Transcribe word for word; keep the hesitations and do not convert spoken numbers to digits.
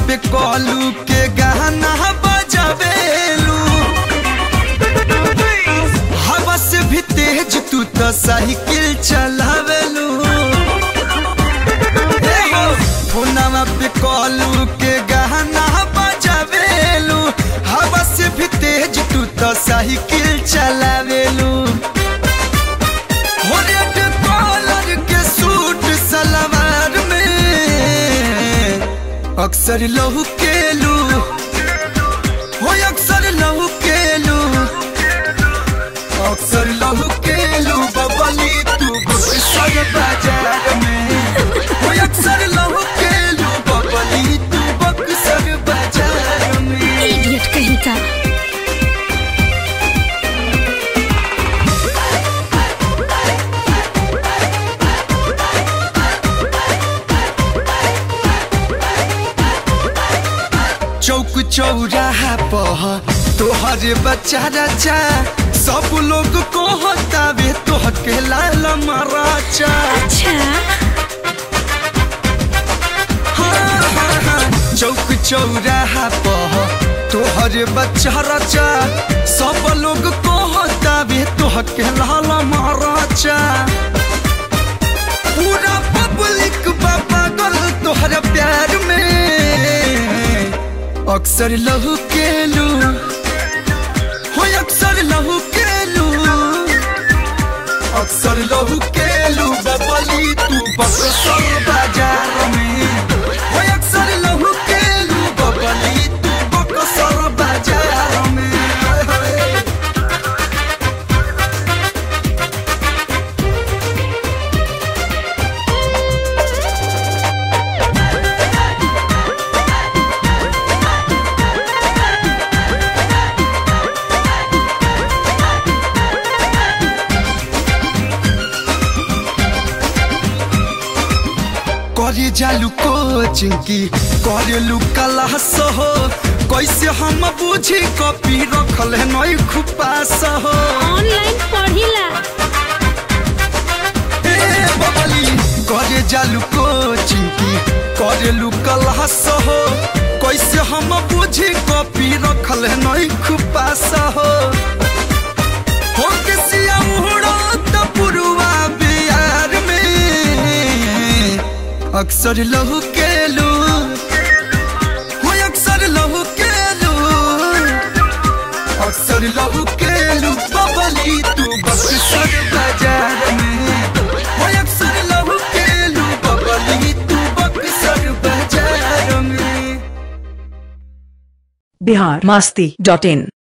पे कॉलू के गाना बजावेलू, हवा से भी तेज तू तो साइकिल चलावेलू। फोनवा पे कॉलू के गाना बजावेलू, हवा से भी तेज तू तो साइकिल चलावेलू। अक्सर लहू केलू हो अक्सर लहू केलू, अक्सर लहू केलू बबली तू बक्सर बाजार में। हो अक्सर लहू केलू बबली तू बक्सर बाजार में। इडियट कहीं का। चौक चौराहा पह तोहर बच्चा रचा, सब लोग को हतावे तोह के लाल मराचा। अच्छा हाँ हाँ हाँ। चौक चौराहा पह तोहर बच्चा रचा, सब लोग को हतावे तोह के लाल मराचा। पूरा पब्लिक बाबा गल तोहर प्यार में। अक्सर लहू केलू हो अक्सर लहू केलू, अक्सर लहू केलू बबली तू बक्सर बाजार में। हो अक्सर लहू केलू बबली तू बक्सर बाजार में। करे जालू कोचिंग की करेलू क्लास हो, कैसे हम बुझी कॉपी रखल है नई खुपास हो। ऑनलाइन पढ़िला ए बबली करे जालू कोचिंग की करेलू क्लास हो, कैसे हम बुझी कॉपी रखल है नई खुपास हो। हो के सिया उड़ो त पुरुआ बिहार में। अक्सर लहू केलू हो अक्सर लहू केलू, अक्सर लहू केलू बबली तू बक्सर बाजार में। हो अक्सर लहू केलू बबली तू बक्सर बाजार में। बिहार मस्ती डॉट इन।